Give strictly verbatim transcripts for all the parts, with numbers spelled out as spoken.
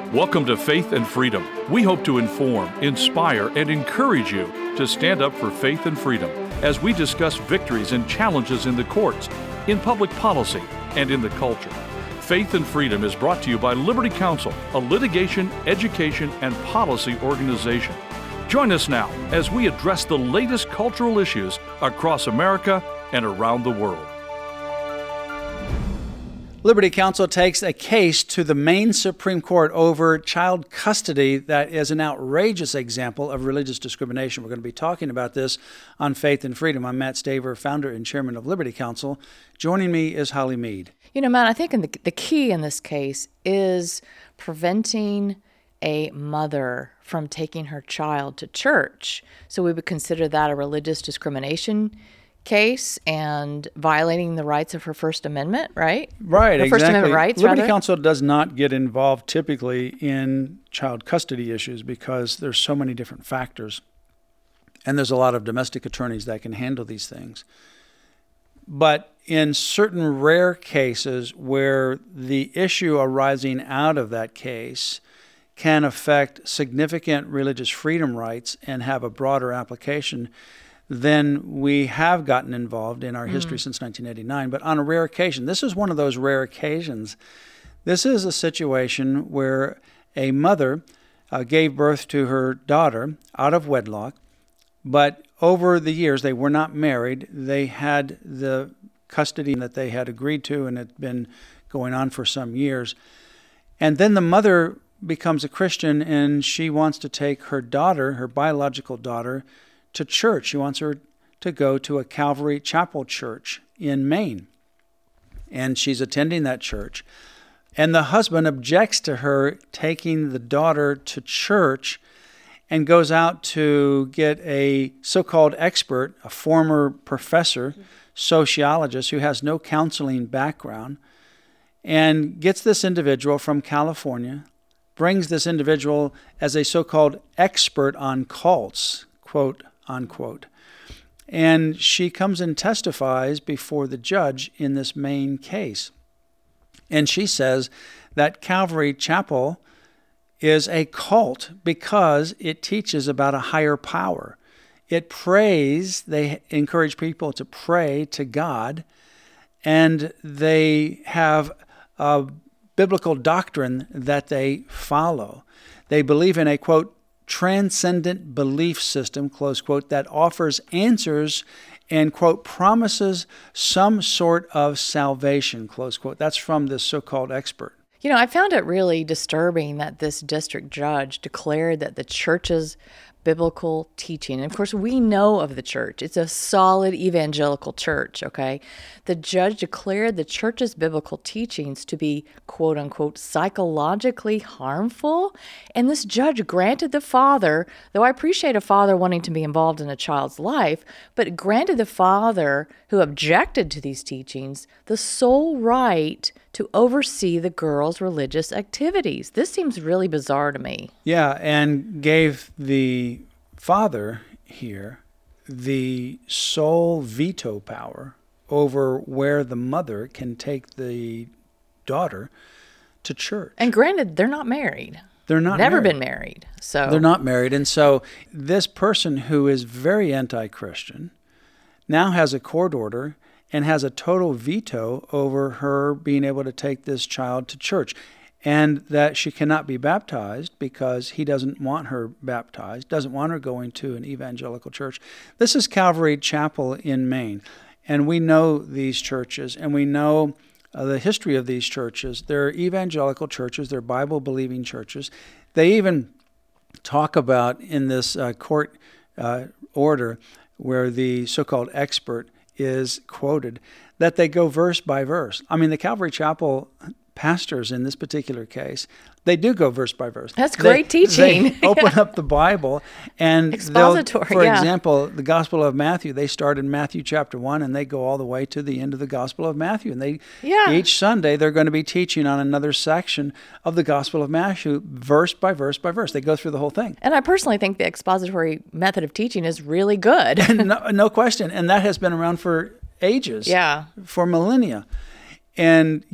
Welcome to Faith and Freedom. We hope to inform, inspire, and encourage you to stand up for faith and freedom as we discuss victories and challenges in the courts, in public policy, and in the culture. Faith and Freedom is brought to you by Liberty Counsel, a litigation, education, and policy organization. Join us now as we address the latest cultural issues across America and around the world. Liberty Counsel takes a case to the Maine Supreme Court over child custody that is an outrageous example of religious discrimination. We're going to be talking about this on Faith and Freedom. I'm Matt Staver, founder and chairman of Liberty Counsel. Joining me is Holly Mead. You know, Matt, I think in the, the key in this case is preventing a mother from taking her child to church. So we would consider that a religious discrimination case and violating the rights of her First Amendment, right? Right, her exactly. First Amendment rights, Liberty rather. Counsel does not get involved typically in child custody issues because there's so many different factors. And there's a lot of domestic attorneys that can handle these things. But in certain rare cases where the issue arising out of that case can affect significant religious freedom rights and have a broader application, then we have gotten involved in our history mm. since nineteen eighty-nine. But on a rare occasion, this is one of those rare occasions. This is a situation where a mother uh, gave birth to her daughter out of wedlock, but over the years, they were not married. They had the custody that they had agreed to, and it had been going on for some years. And then the mother becomes a Christian, and she wants to take her daughter, her biological daughter, to church. She wants her to go to a Calvary Chapel church in Maine. And she's attending that church. And the husband objects to her taking the daughter to church and goes out to get a so-called expert, a former professor, sociologist who has no counseling background, and gets this individual from California, brings this individual as a so-called expert on cults, quote, unquote. And she comes and testifies before the judge in this Maine case. And she says that Calvary Chapel is a cult because it teaches about a higher power. It prays, they encourage people to pray to God, and they have a biblical doctrine that they follow. They believe in a, quote, transcendent belief system, close quote, that offers answers and, quote, promises some sort of salvation, close quote. That's from this so-called expert. You know, I found it really disturbing that this district judge declared that the church's biblical teaching, and of course we know of the church, it's a solid evangelical church, okay? The judge declared the church's biblical teachings to be, quote unquote, psychologically harmful, and this judge granted the father, though I appreciate a father wanting to be involved in a child's life, but granted the father who objected to these teachings the sole right to oversee the girl's religious activities. This seems really bizarre to me. Yeah, and gave the father here the sole veto power over where the mother can take the daughter to church. And granted, they're not married. They're not Never married. been married. So They're not married. And so this person who is very anti-Christian now has a court order and has a total veto over her being able to take this child to church, and that she cannot be baptized because he doesn't want her baptized, doesn't want her going to an evangelical church. This is Calvary Chapel in Maine, and we know these churches, and we know uh, the history of these churches. They're evangelical churches, they're Bible-believing churches. They even talk about in this uh, court uh, order where the so-called expert is quoted, that they go verse by verse. I mean, the Calvary Chapel pastors in this particular case, they do go verse by verse. That's great they, teaching. They open yeah. up the Bible and expository. For yeah. example, the Gospel of Matthew, they start in Matthew chapter one and they go all the way to the end of the Gospel of Matthew. And they yeah. each Sunday they're going to be teaching on another section of the Gospel of Matthew, verse by verse by verse. They go through the whole thing. And I personally think the expository method of teaching is really good. no, no question. And that has been around for ages. Yeah. For millennia. And yet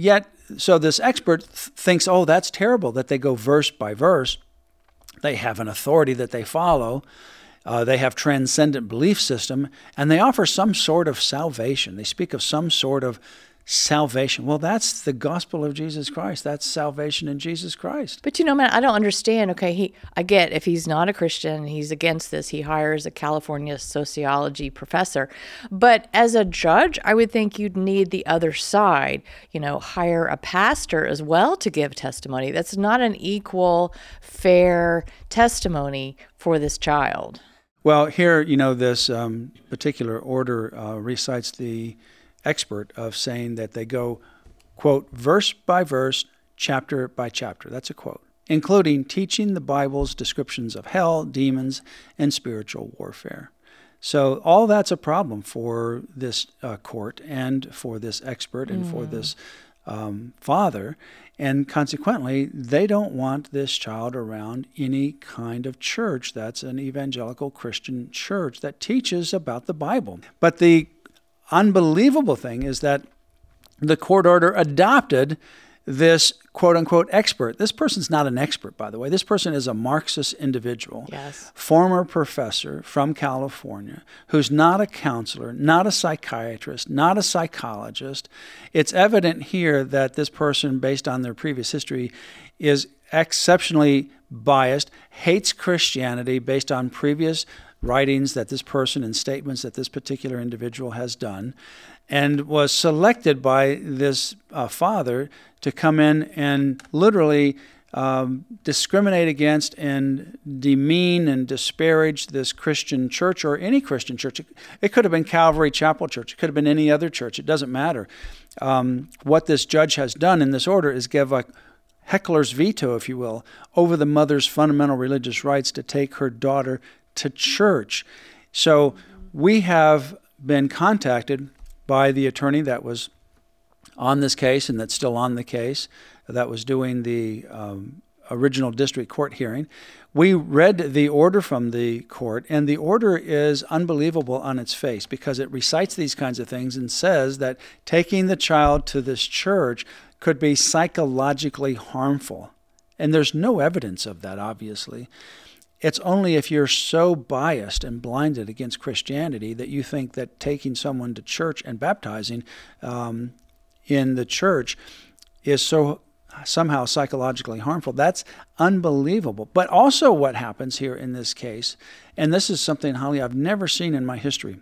so this expert th- thinks, oh, that's terrible that they go verse by verse. They have an authority that they follow. Uh, they have transcendent belief system, and they offer some sort of salvation. They speak of some sort of salvation. Well, that's the gospel of Jesus Christ. That's salvation in Jesus Christ. But you know, man, I don't understand. Okay, he I get if he's not a Christian, he's against this. He hires a California sociology professor. But as a judge, I would think you'd need the other side. You know, hire a pastor as well to give testimony. That's not an equal, fair testimony for this child. Well, here, you know, this um, particular order uh, recites the expert of saying that they go, quote, verse by verse, chapter by chapter. That's a quote, including teaching the Bible's descriptions of hell, demons, and spiritual warfare. So all that's a problem for this uh, court and for this expert and mm. for this um, father. And consequently, they don't want this child around any kind of church that's an evangelical Christian church that teaches about the Bible. But the unbelievable thing is that the court order adopted this quote-unquote expert. This person's not an expert, by the way. This person is a Marxist individual, yes. former professor from California, who's not a counselor, not a psychiatrist, not a psychologist. It's evident here that this person, based on their previous history, is exceptionally biased, hates Christianity based on previous writings that this person and statements that this particular individual has done, and was selected by this uh, father to come in and literally um, discriminate against and demean and disparage this Christian church or any Christian church. It, it could have been Calvary Chapel Church. It could have been any other church. It doesn't matter. Um, what this judge has done in this order is give a heckler's veto, if you will, over the mother's fundamental religious rights to take her daughter to church. So we have been contacted by the attorney that was on this case and that's still on the case, that was doing the um, original district court hearing. We read the order from the court, and the order is unbelievable on its face because it recites these kinds of things and says that taking the child to this church could be psychologically harmful. And there's no evidence of that, obviously. It's only if you're so biased and blinded against Christianity that you think that taking someone to church and baptizing um, in the church is so somehow psychologically harmful. That's unbelievable. But also what happens here in this case, and this is something, Holly, I've never seen in my history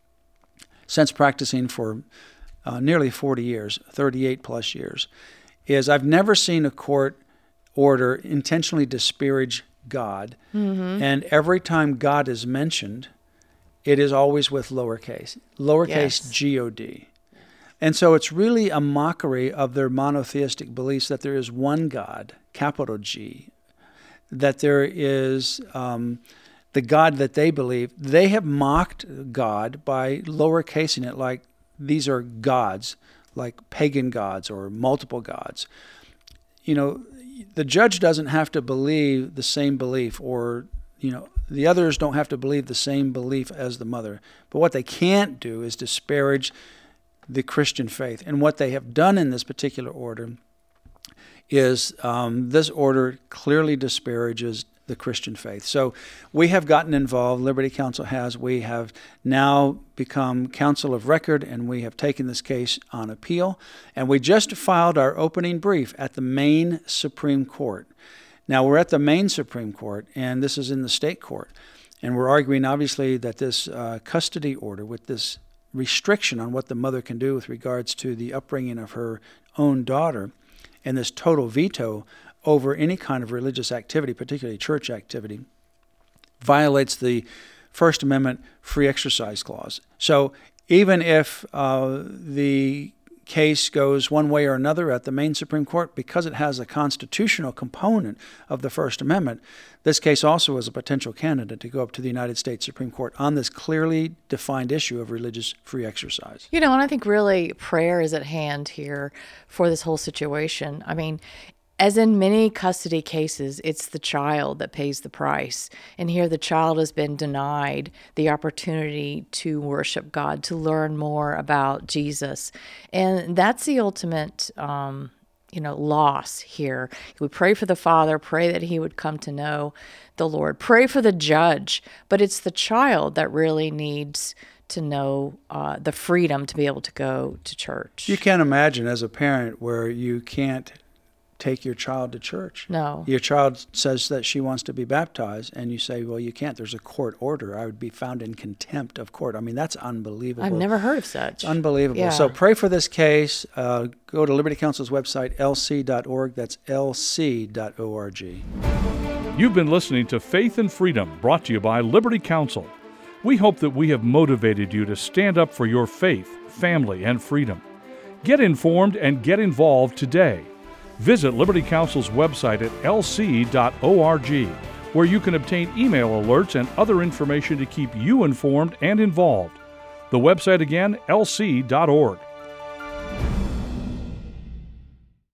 since practicing for uh, nearly forty years, thirty-eight plus years, is I've never seen a court order intentionally disparage God, mm-hmm. and every time God is mentioned, it is always with lowercase, lowercase yes. G O D. And so it's really a mockery of their monotheistic beliefs that there is one God, capital G, that there is um, the God that they believe. They have mocked God by lowercasing it like these are gods, like pagan gods or multiple gods. You know, the judge doesn't have to believe the same belief, or, you know, the others don't have to believe the same belief as the mother. But what they can't do is disparage the Christian faith. And what they have done in this particular order is um, this order clearly disparages the Christian faith. So we have gotten involved, Liberty Counsel has. We have now become counsel of record, and we have taken this case on appeal. And we just filed our opening brief at the Maine Supreme Court. Now, we're at the Maine Supreme Court, and this is in the state court. And we're arguing, obviously, that this uh, custody order with this restriction on what the mother can do with regards to the upbringing of her own daughter and this total veto over any kind of religious activity, particularly church activity, violates the First Amendment free exercise clause. So even if uh, the case goes one way or another at the Maine Supreme Court, because it has a constitutional component of the First Amendment, this case also is a potential candidate to go up to the United States Supreme Court on this clearly defined issue of religious free exercise. You know, and I think really prayer is at hand here for this whole situation. I mean, as in many custody cases, it's the child that pays the price. And here the child has been denied the opportunity to worship God, to learn more about Jesus. And that's the ultimate, um, you know, loss here. We pray for the father, pray that he would come to know the Lord, pray for the judge, but it's the child that really needs to know uh, the freedom to be able to go to church. You can't imagine as a parent where you can't take your child to church. No. Your child says that she wants to be baptized, and you say, well, you can't. There's a court order. I would be found in contempt of court. I mean, that's unbelievable. I've never heard of such. It's unbelievable. Yeah. So pray for this case. Uh, go to Liberty Counsel's website, L C dot org. That's L C dot org. You've been listening to Faith and Freedom, brought to you by Liberty Counsel. We hope that we have motivated you to stand up for your faith, family, and freedom. Get informed and get involved today. Visit Liberty Counsel's website at L C dot org, where you can obtain email alerts and other information to keep you informed and involved. The website again, L C dot org.